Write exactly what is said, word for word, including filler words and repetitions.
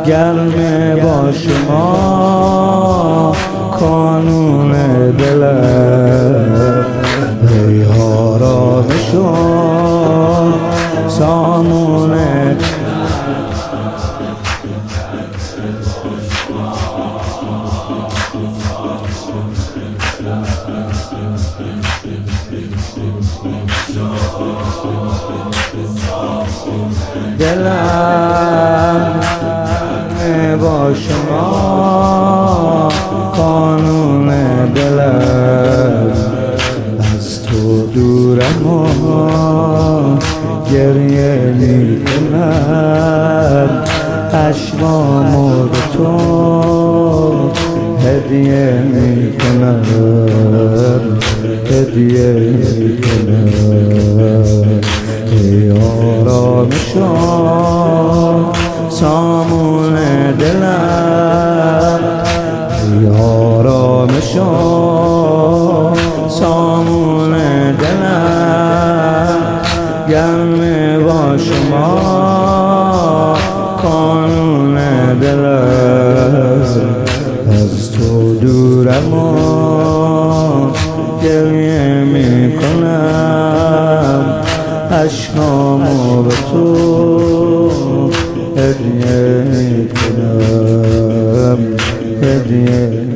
گرمه با شما کانون دلم، ای آرامش و سامون دلم با شما قانون دلم، از تو دورم و گریه می کنم، اشکامو به تو هدیه می کنم، هدیه می کنم. ای آرامش و سامون دلم، ای آرامش و سامون دلم، گرمه با شما قانون دلم، از تو دورم و گریه می کنم، اشکامو به تو هدیه می کنم، هدیه